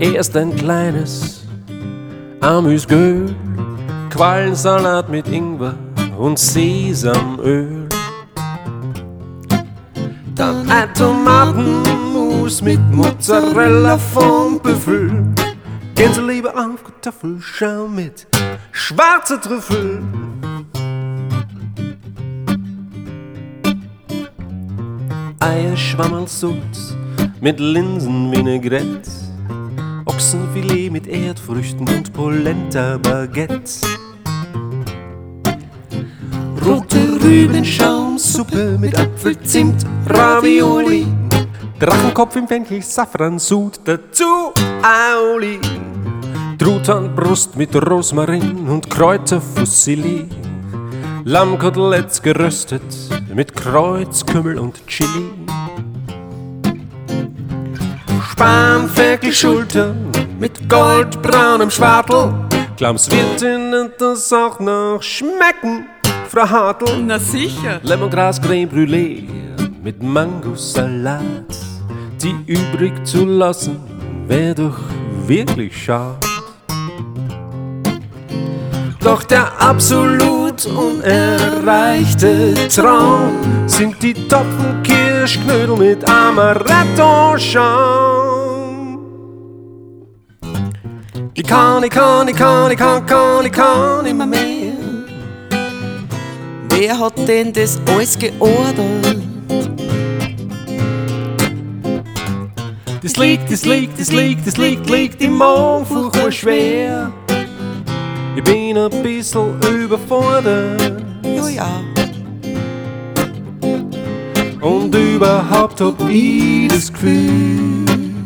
Erst ein kleines Amüsgöl, Quallensalat mit Ingwer und Sesamöl. Dann ein Tomatenmus mit Mozzarella vom Büffel. Gänseleber auf Kartoffelschaum mit schwarzer Trüffel. Eierschwammerlsud mit Linsenvinaigrette, Ochsenfilet mit Erdfrüchten und Polenta-Baguette. Rote Rübenschaumsuppe mit Apfelzimt, Ravioli, Drachenkopf im Fenchel, Safransud, dazu Auli. Truthahnbrust mit Rosmarin und Kräuterfusilli, Lammkoteletts geröstet mit Kreuzkümmel und Chili. Spanferkelschulter mit goldbraunem Schwartel, glaub's wird Ihnen das auch noch schmecken, Frau Hartl? Na sicher. Lemongras Creme Brûlée mit Mangosalat, die übrig zu lassen wär doch wirklich schade. Doch der absolut unerreichte Traum sind die Topfenkirschknödel mit Amaretto-Schaum. Ich kann immer mehr. Wer hat denn das alles geordert? Das liegt im Magen furchtbar schwer. Ich bin ein bisschen überfordert. Ja, ja. Und überhaupt hab ich das Gefühl,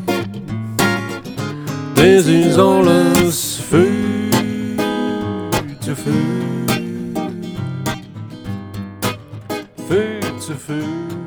das ist alles viel zu viel. Viel zu viel.